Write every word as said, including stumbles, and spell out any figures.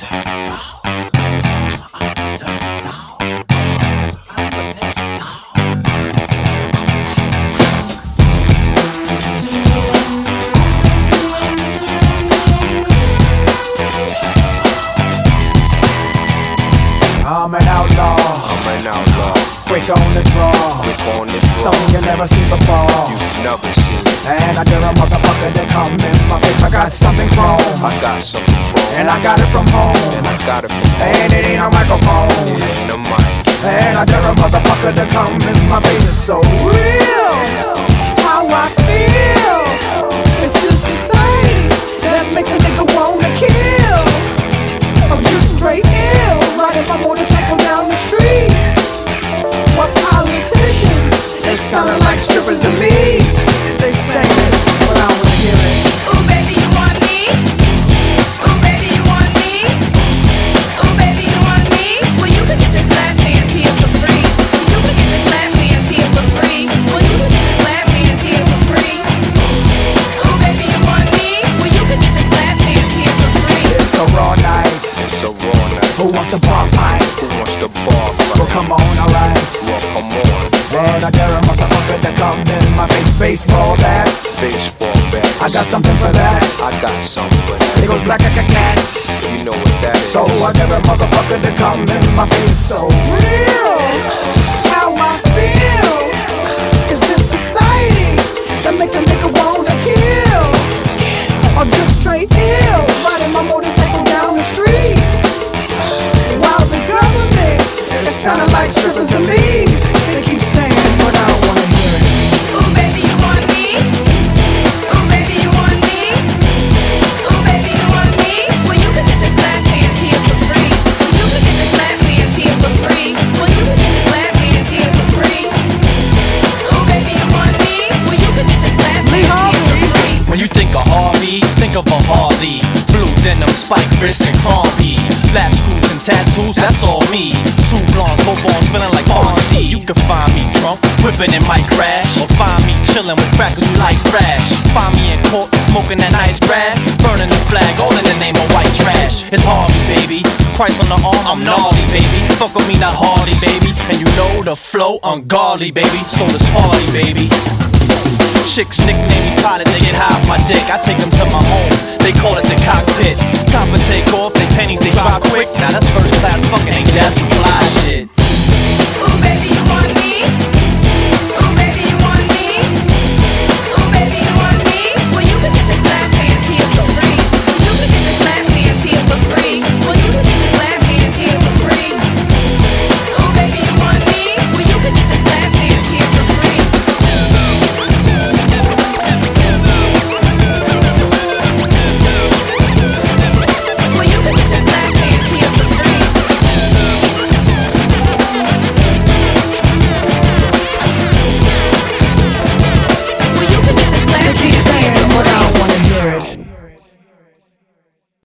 I'm an outlaw, I'm an outlaw, quick on the draw, quick on the draw. something you never seen before. You've never seen. And I dare a motherfucker that come in my face. I got something chrome, I got something chrome, and I got it from home, and I got it from home. and it ain't a microphone. It ain't a mic. And I dare a motherfucker to come in my face. It's so real, how I feel. It's this society that makes a nigga wanna kill. I'm just straight ill, riding my motorcycle down the streets. What politicians, they sounding like strippers to me. They say it, but I wanna hear it. Ooh, baby, you want me? Ooh, baby, you want me? Ooh, baby, you want me? Well, you can get this lap dance here for free. You can get this lap dance here for free. Well, you can get this lap dance here for free. Ooh, baby, you want me? Well, you can get this lap dance here for free. It's a raw night. It's a raw night. Who wants to bar fight? Who wants the bar fight? Well, come on, alright. Well, come on. And I dare a motherfucker to come in my face. Baseball bats, Baseball bat. I got something for that. I got something for It that. goes black like a cat. You know what that is. So I dare a motherfucker to come in my face. So real, how I feel. Is this society that makes a nigga wanna kill? Or just straight ill, riding my motorcycle down the streets? While the government, it sounded like strippers to me. They keep saying it, but I don't wanna hear it. Ooh, baby, you want me? Ooh, baby, you want me? Ooh, baby, you want me? Well, you can get this lap dance here for free. You can get this lap dance here for free. Well, you can get this lap dance here for free. Ooh, baby, you want me? Well, you can get this lap dance here for free. When you think of Harvey, think of a Harley. Blue denim, spike wrist, and Harvey. Lap screws and tattoos, that's all me. Two blondes, both arms feeling like Fonzie. You can find me drunk, whipping in my crash. Or find me chilling with crackers who like crash. Find me in court, smoking that nice grass. Burning the flag, all in the name of white trash. It's Harvey, baby. Christ on the arm, I'm gnarly, baby. Fuck with me, not Hardy, baby. And you know the flow, ungodly, baby. So let's party, baby. Chicks nickname me pilot, they get high off my dick. I take them to my home, they call it the cockpit. Time for take off, they pennies, they drop quick. Now that's first class fucking, ain't that some